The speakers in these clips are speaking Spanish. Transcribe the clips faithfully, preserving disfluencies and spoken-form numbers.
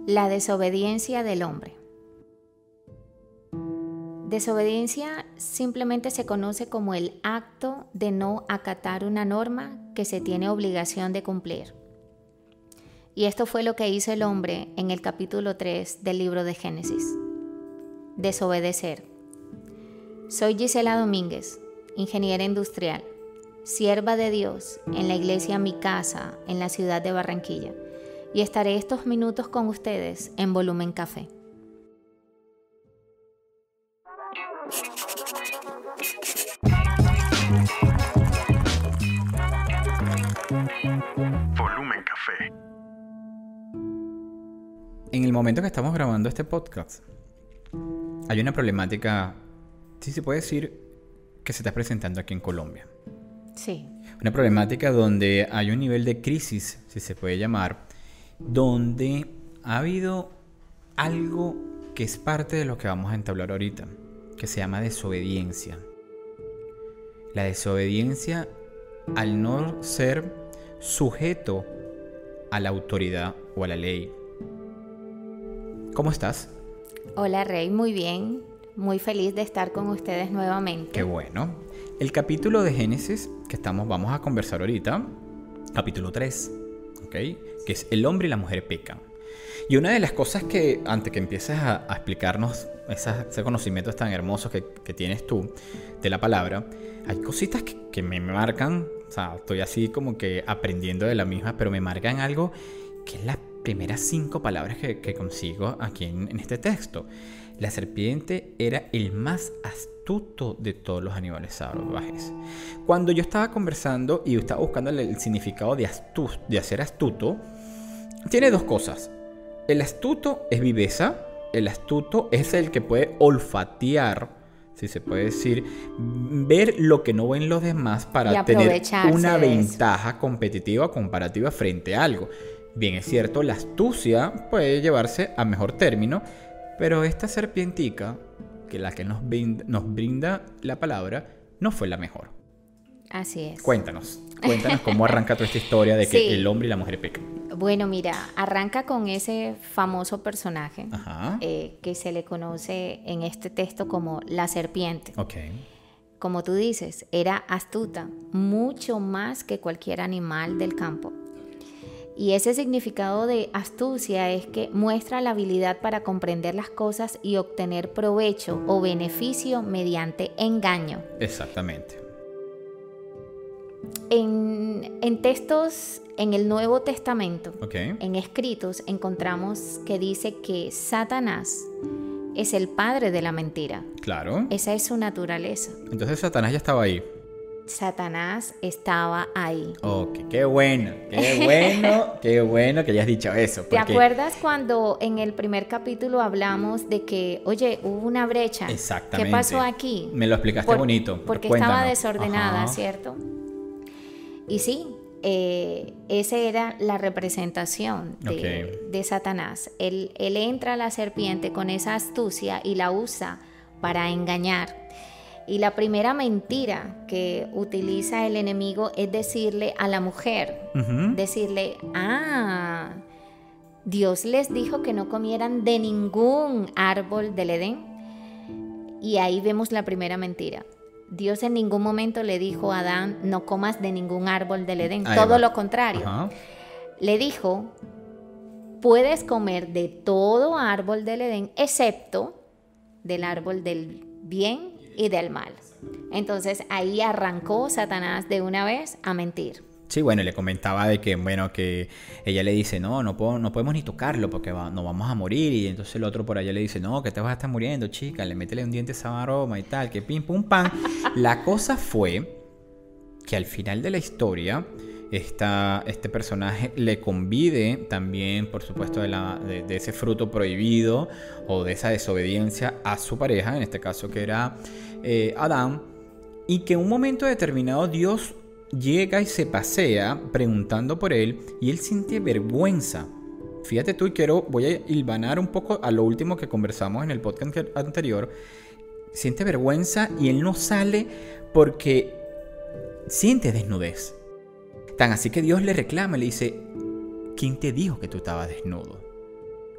La desobediencia del hombre. Desobediencia simplemente se conoce como el acto de no acatar una norma que se tiene obligación de cumplir. Y esto fue lo que hizo el hombre en el capítulo tres del libro de Génesis. Desobedecer. Soy Gisela Domínguez, ingeniera industrial, sierva de Dios en la iglesia Mi Casa en la ciudad de Barranquilla. Y estaré estos minutos con ustedes en Volumen Café. Volumen Café. En el momento que estamos grabando este podcast, hay una problemática, sí se puede decir, que se está presentando aquí en Colombia. Sí. Una problemática donde hay un nivel de crisis, si se puede llamar, donde ha habido algo que es parte de lo que vamos a entablar ahorita, que se llama desobediencia. La desobediencia al no ser sujeto a la autoridad o a la ley. ¿Cómo estás? Hola Rey, muy bien, muy feliz de estar con ustedes nuevamente. Qué bueno. El capítulo de Génesis que estamos, vamos a conversar ahorita, capítulo tres, ¿ok? Que es el hombre y la mujer pecan. Y una de las cosas que, antes que empieces a, a explicarnos esas, ese conocimiento tan hermoso que, que tienes tú de la palabra, hay cositas que, que me marcan, o sea, estoy así como que aprendiendo de la misma, pero me marcan algo que es las primeras cinco palabras que, que consigo aquí en, en este texto. La serpiente era el más astuto de todos los animales salvajes. Cuando yo estaba conversando y estaba buscando el, el significado de, astu, de ser astuto, tiene dos cosas. El astuto es viveza, el astuto es el que puede olfatear, si se puede decir, ver lo que no ven los demás para tener una ventaja competitiva comparativa frente a algo. Bien, es cierto, la astucia puede llevarse a mejor término, pero esta serpientica, que la que nos brinda, nos brinda la palabra, no fue la mejor. Así es. Cuéntanos, cuéntanos cómo arranca toda esta historia de que sí. El hombre y la mujer pecan. Bueno, mira, arranca con ese famoso personaje eh, que se le conoce en este texto como la serpiente. Okay. Como tú dices, era astuta, mucho más que cualquier animal del campo. Y ese significado de astucia es que muestra la habilidad para comprender las cosas y obtener provecho o beneficio mediante engaño. Exactamente. En, en textos en el Nuevo Testamento, okay. en escritos, encontramos que dice que Satanás es el padre de la mentira. Claro. Esa es su naturaleza. Entonces Satanás ya estaba ahí. Satanás estaba ahí. Ok, qué bueno, qué bueno, qué bueno que hayas dicho eso. Porque... ¿Te acuerdas cuando en el primer capítulo hablamos de que, oye, hubo una brecha? Exactamente. ¿Qué pasó aquí? Me lo explicaste Por, bonito. Porque Cuéntanos. Estaba desordenada, Ajá. ¿cierto? Y sí, eh, esa era la representación de, okay. de Satanás. Él, él entra a la serpiente con esa astucia y la usa para engañar. Y la primera mentira que utiliza el enemigo es decirle a la mujer, uh-huh. decirle, ah, Dios les dijo que no comieran de ningún árbol del Edén. Y ahí vemos la primera mentira. Dios en ningún momento le dijo a Adán, no comas de ningún árbol del Edén. Ahí Todo va. Lo contrario. Uh-huh. Le dijo, puedes comer de todo árbol del Edén, excepto del árbol del bien y del mal. Entonces ahí arrancó Satanás de una vez a mentir. Sí, bueno, le comentaba de que, bueno, que ella le dice, no, no, puedo, no podemos ni tocarlo porque va, no vamos a morir. Y entonces el otro por allá le dice, no, que te vas a estar muriendo, chica, le métele un diente a esa aroma y tal, que pim, pum, pam. La cosa fue que al final de la historia, esta, este personaje le convide también, por supuesto, de, la, de, de ese fruto prohibido o de esa desobediencia a su pareja, en este caso que era eh, Adán, y que en un momento determinado Dios llega y se pasea preguntando por él y él siente vergüenza. Fíjate tú, y quiero, voy a hilvanar un poco a lo último que conversamos en el podcast anterior. Siente vergüenza y él no sale porque siente desnudez. Tan así que Dios le reclama, le dice, ¿quién te dijo que tú estabas desnudo?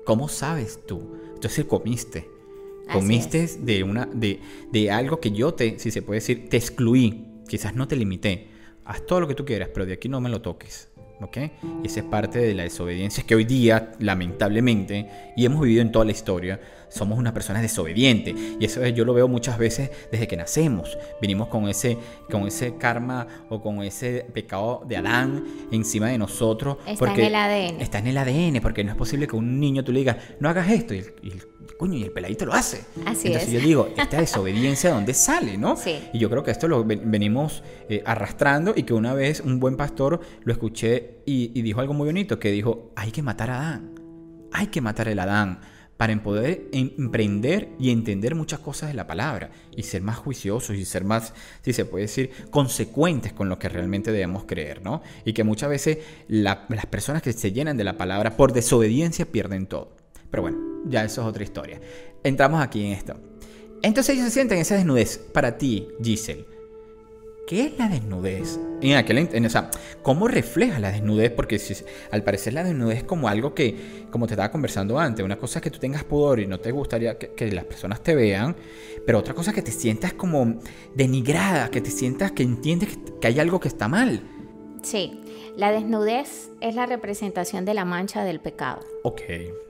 ¿Cómo sabes tú? Entonces comiste. Comiste de, una, de, de algo que yo te, si se puede decir, te excluí. Quizás no te limité. Haz todo lo que tú quieras, pero de aquí no me lo toques. ¿Ok? Y esa es parte de la desobediencia que hoy día, lamentablemente, y hemos vivido en toda la historia, somos unas personas desobedientes. Y eso yo lo veo muchas veces desde que nacemos. Venimos con ese, con ese karma o con ese pecado de Adán encima de nosotros. Está porque en el A D N. Está en el A D N, porque no es posible que un niño tú le digas, no hagas esto, y el, y el, coño, y el peladito lo hace. Así Entonces es. yo digo, esta desobediencia, ¿de dónde sale, no? Sí. Y yo creo que esto lo venimos eh, arrastrando, y que una vez un buen pastor lo escuché y, y dijo algo muy bonito, que dijo, hay que matar a Adán. Hay que matar el Adán para poder emprender y entender muchas cosas de la palabra y ser más juiciosos y ser más, si se puede decir, consecuentes con lo que realmente debemos creer, ¿no? Y que muchas veces la, las personas que se llenan de la palabra por desobediencia pierden todo. Pero bueno, ya eso es otra historia. Entramos aquí en esto. Entonces ellos se sienten esa desnudez. Para ti, Giselle, ¿qué es la desnudez? En aquel, en, o sea, ¿cómo refleja la desnudez? Porque si, al parecer la desnudez es como algo que, como te estaba conversando antes, una cosa es que tú tengas pudor y no te gustaría que, que las personas te vean, pero otra cosa es que te sientas como denigrada, que te sientas que entiendes que, que hay algo que está mal. Sí, la desnudez es la representación de la mancha del pecado. Ok,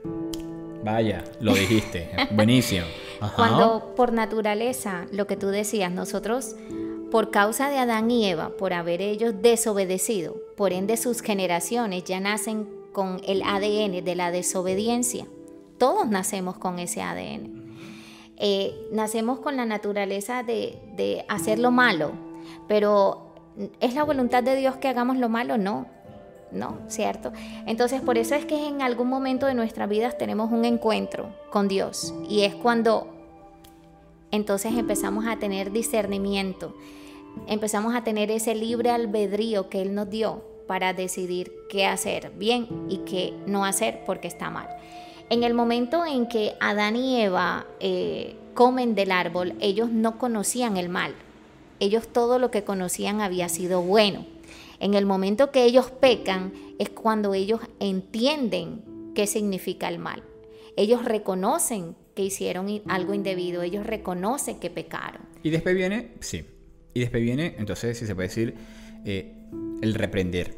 vaya, lo dijiste, buenísimo. Ajá. Cuando por naturaleza, lo que tú decías, nosotros... Por causa de Adán y Eva, por haber ellos desobedecido, por ende sus generaciones ya nacen con el A D N de la desobediencia. Todos nacemos con ese A D N. Eh, nacemos con la naturaleza de, de hacer lo malo, pero ¿es la voluntad de Dios que hagamos lo malo? No, no, ¿cierto? Entonces por eso es que en algún momento de nuestras vidas tenemos un encuentro con Dios y es cuando entonces empezamos a tener discernimiento. Empezamos a tener ese libre albedrío que Él nos dio para decidir qué hacer bien y qué no hacer porque está mal. En el momento en que Adán y Eva eh, comen del árbol, ellos no conocían el mal. Ellos todo lo que conocían había sido bueno. En el momento que ellos pecan es cuando ellos entienden qué significa el mal. Ellos reconocen que hicieron algo indebido, ellos reconocen que pecaron. Y después viene, sí, y después viene, entonces, si se puede decir, eh, el reprender.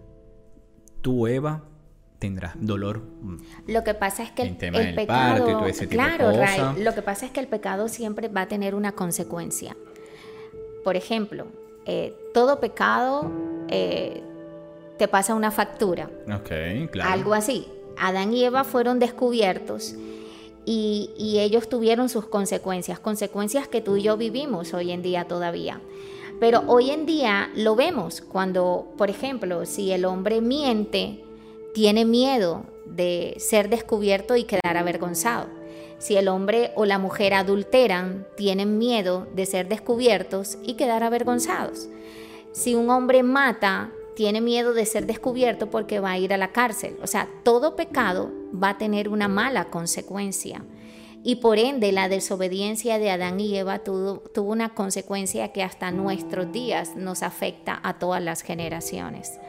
Tú, Eva, tendrás dolor. Lo que pasa es que el, tema el del pecado, parto y todo ese tipo claro, de cosas. Ray, lo que pasa es que el pecado siempre va a tener una consecuencia. Por ejemplo, eh, todo pecado eh, te pasa una factura. Ok, claro. Algo así. Adán y Eva fueron descubiertos. Y, y ellos tuvieron sus consecuencias, consecuencias que tú y yo vivimos hoy en día todavía. Pero hoy en día lo vemos cuando, por ejemplo, si el hombre miente, tiene miedo de ser descubierto y quedar avergonzado. Si el hombre o la mujer adulteran, tienen miedo de ser descubiertos y quedar avergonzados. Si un hombre mata, tiene miedo de ser descubierto porque va a ir a la cárcel. O sea, todo pecado va a tener una mala consecuencia. Y por ende, la desobediencia de Adán y Eva tuvo, tuvo una consecuencia que hasta nuestros días nos afecta a todas las generaciones.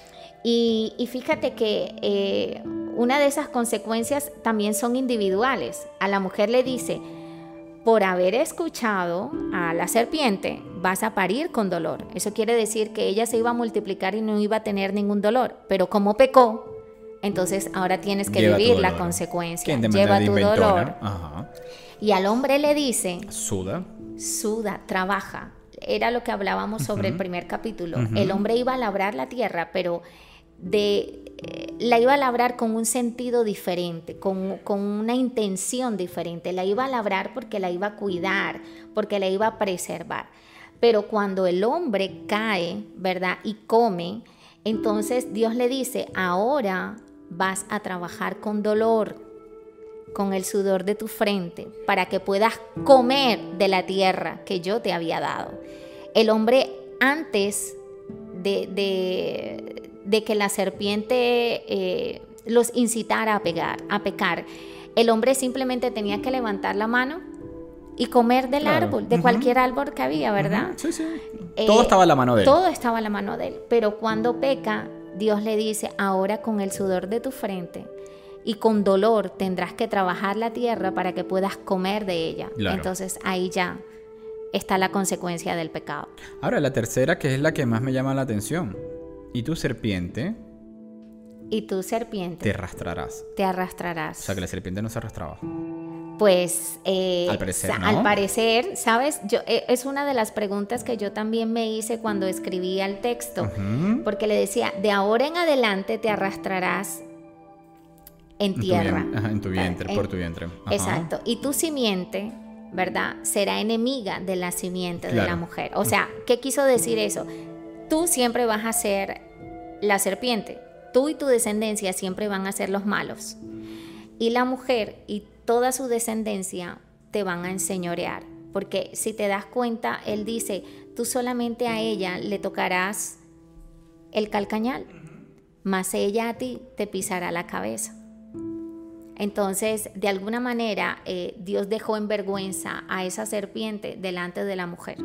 Y, y fíjate que eh, una de esas consecuencias también son individuales. A la mujer le dice, por haber escuchado a la serpiente, vas a parir con dolor. Eso quiere decir que ella se iba a multiplicar y no iba a tener ningún dolor. Pero como pecó, entonces ahora tienes que Lleva vivir la consecuencia. ¿Quién te Lleva manda tu de dolor. Ajá. Y al hombre le dice, suda. Suda, trabaja. Era lo que hablábamos sobre uh-huh. el primer capítulo. Uh-huh. El hombre iba a labrar la tierra, pero de... la iba a labrar con un sentido diferente, con, con una intención diferente. La iba a labrar porque la iba a cuidar, porque la iba a preservar. Pero cuando el hombre cae, ¿verdad? Y come, entonces Dios le dice, ahora vas a trabajar con dolor, con el sudor de tu frente, para que puedas comer de la tierra que yo te había dado. El hombre antes de... de de que la serpiente eh, los incitara a, pegar, a pecar. El hombre simplemente tenía que levantar la mano y comer del claro. árbol, de uh-huh. cualquier árbol que había, ¿verdad? Uh-huh. Sí, sí. Eh, todo estaba a la mano de él. Todo estaba a la mano de él. Pero cuando peca, Dios le dice, ahora con el sudor de tu frente y con dolor tendrás que trabajar la tierra para que puedas comer de ella. Claro. Entonces ahí ya está la consecuencia del pecado. Ahora, la tercera, que es la que más me llama la atención. Y tu serpiente... Y tú, serpiente, te arrastrarás. Te arrastrarás. O sea, que la serpiente no se arrastraba. Pues, eh, al parecer, ¿no? Al parecer, ¿sabes? Yo, eh, es una de las preguntas que yo también me hice cuando escribía el texto. Uh-huh. Porque le decía, de ahora en adelante te arrastrarás en tierra. En tu, Ajá, en tu vientre, en, por tu vientre. Ajá. Exacto. Y tu simiente, ¿verdad? Será enemiga de la simiente claro. de la mujer. O sea, ¿qué quiso decir eso? Tú siempre vas a ser la serpiente. Tú y tu descendencia siempre van a ser los malos. Y la mujer y toda su descendencia te van a enseñorear. Porque si te das cuenta, él dice, tú solamente a ella le tocarás el calcañal, mas ella a ti te pisará la cabeza. Entonces, de alguna manera, eh, Dios dejó en vergüenza a esa serpiente delante de la mujer.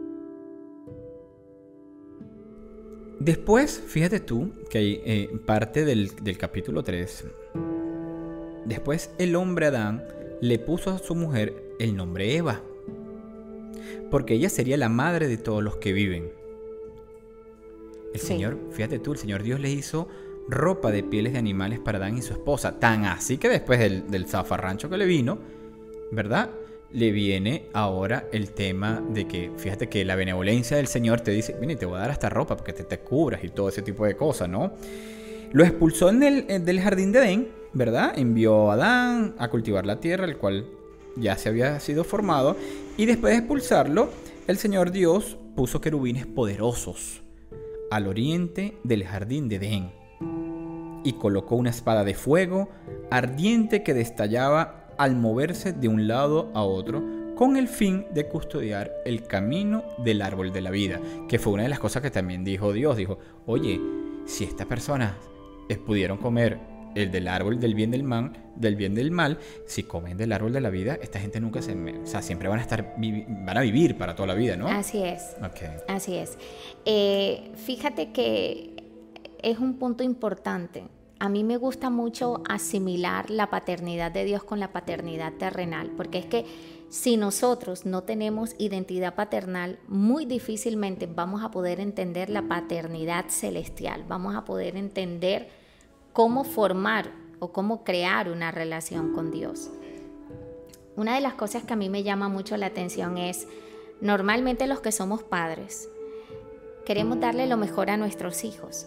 Después, fíjate tú que hay eh, parte del, del capítulo tres. Después el hombre Adán le puso a su mujer el nombre Eva, porque ella sería la madre de todos los que viven. El sí. Señor, fíjate tú, el Señor Dios le hizo ropa de pieles de animales para Adán y su esposa. Tan así que después del, del zafarrancho que le vino, ¿verdad? Le viene ahora el tema de que, fíjate que la benevolencia del Señor te dice, mire, te voy a dar esta ropa porque te, te cubras y todo ese tipo de cosas, ¿no? Lo expulsó en el, en, del jardín de Edén, ¿verdad? Envió a Adán a cultivar la tierra, el cual ya se había sido formado. Y después de expulsarlo, el Señor Dios puso querubines poderosos al oriente del jardín de Edén. Y colocó una espada de fuego ardiente que destallaba al moverse de un lado a otro, con el fin de custodiar el camino del árbol de la vida, que fue una de las cosas que también dijo Dios. Dijo, oye, si estas personas pudieron comer el del árbol del bien del mal, del bien del mal, si comen del árbol de la vida, esta gente nunca se... O sea, siempre van a estar, van a vivir para toda la vida, ¿no? Así es. Okay. Así es. Eh, fíjate que es un punto importante. A mí me gusta mucho asimilar la paternidad de Dios con la paternidad terrenal, porque es que si nosotros no tenemos identidad paternal, muy difícilmente vamos a poder entender la paternidad celestial, vamos a poder entender cómo formar o cómo crear una relación con Dios. Una de las cosas que a mí me llama mucho la atención es, normalmente los que somos padres, queremos darle lo mejor a nuestros hijos.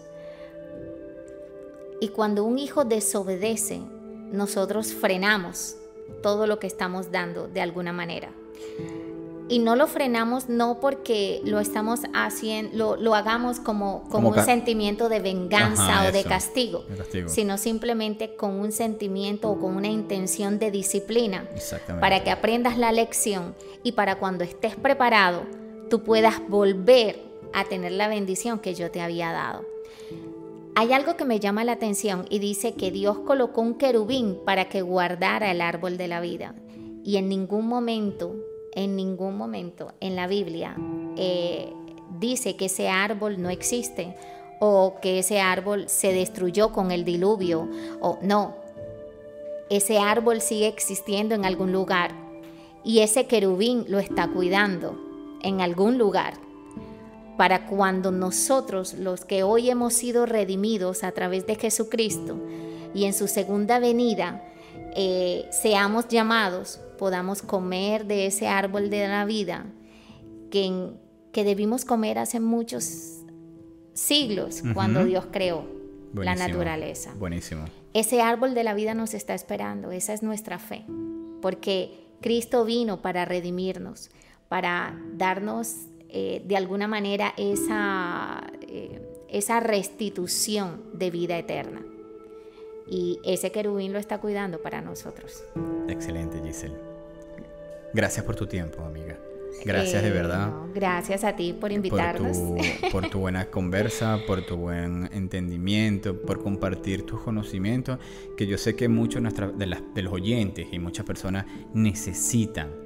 Y cuando un hijo desobedece, nosotros frenamos todo lo que estamos dando de alguna manera. Y no lo frenamos no porque lo estamos haciendo, lo, lo hagamos como, como, como un ca- sentimiento de venganza Ajá, o de eso, castigo, de castigo, sino simplemente con un sentimiento o con una intención de disciplina para que aprendas la lección y para cuando estés preparado, tú puedas volver a tener la bendición que yo te había dado. Hay algo que me llama la atención y dice que Dios colocó un querubín para que guardara el árbol de la vida. Y en ningún momento, en ningún momento en la Biblia eh, dice que ese árbol no existe o que ese árbol se destruyó con el diluvio. O, no, ese árbol sigue existiendo en algún lugar y ese querubín lo está cuidando en algún lugar. Para cuando nosotros, los que hoy hemos sido redimidos a través de Jesucristo y en su segunda venida, eh, seamos llamados, podamos comer de ese árbol de la vida que, en, que debimos comer hace muchos siglos, uh-huh. cuando Dios creó Buenísimo. La naturaleza. Buenísimo. Ese árbol de la vida nos está esperando, esa es nuestra fe, porque Cristo vino para redimirnos, para darnos Eh, de alguna manera esa, eh, esa restitución de vida eterna. Y ese querubín lo está cuidando para nosotros. Excelente, Giselle. Gracias por tu tiempo, amiga. Gracias eh, de verdad. No, gracias a ti por invitarnos. Por tu, por tu buena conversa, por tu buen entendimiento, por compartir tus conocimientos, que yo sé que muchos de, nuestra, de, las, de los oyentes y muchas personas necesitan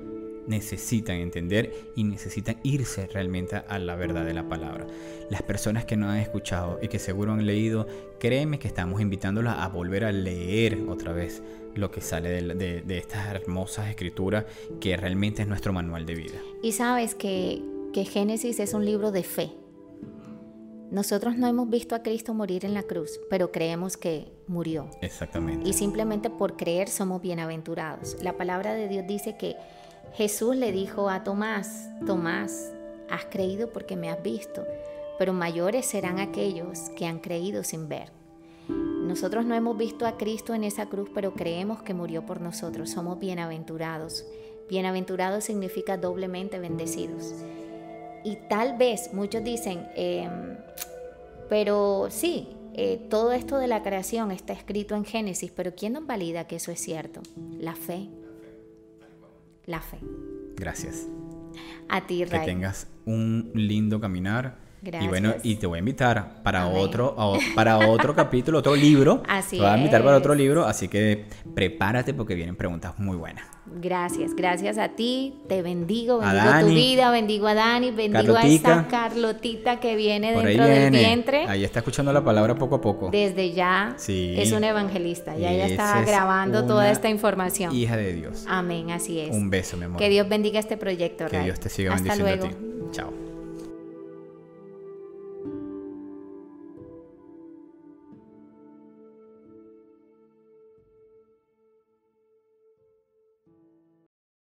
necesitan entender y necesitan irse realmente a la verdad de la palabra. Las personas que no han escuchado y que seguro han leído, créeme que estamos invitándolas a volver a leer otra vez lo que sale de, de, de estas hermosas escrituras, que realmente es nuestro manual de vida. Y sabes que, que Génesis es un libro de fe. Nosotros no hemos visto a Cristo morir en la cruz, pero creemos que murió. Exactamente. Y simplemente por creer somos bienaventurados. La palabra de Dios dice que Jesús le dijo a Tomás, Tomás, has creído porque me has visto, pero mayores serán aquellos que han creído sin ver. Nosotros no hemos visto a Cristo en esa cruz, pero creemos que murió por nosotros. Somos bienaventurados. Bienaventurados significa doblemente bendecidos. Y tal vez muchos dicen, eh, pero sí, eh, todo esto de la creación está escrito en Génesis, pero ¿quién nos valida que eso es cierto? La fe. La fe. Gracias. A ti, Ray. Que tengas un lindo caminar. Gracias. Y bueno, y te voy a invitar para Amén. otro a- para otro capítulo, otro libro. Así Te voy a invitar para es. otro libro, así que prepárate porque vienen preguntas muy buenas. Gracias, gracias a ti, te bendigo, A bendigo tu Dani. vida, bendigo a Dani, bendigo Carlotica. a esta Carlotita que viene Por ahí dentro del viene. vientre. Ahí está escuchando la palabra poco a poco. Desde ya Sí. es una evangelista, ya ella está Esa es grabando una toda esta información. Hija de Dios. Amén, así es. Un beso, mi amor. Que Dios bendiga este proyecto, Que Ray. Dios te siga Hasta bendiciendo luego. a ti. Chao.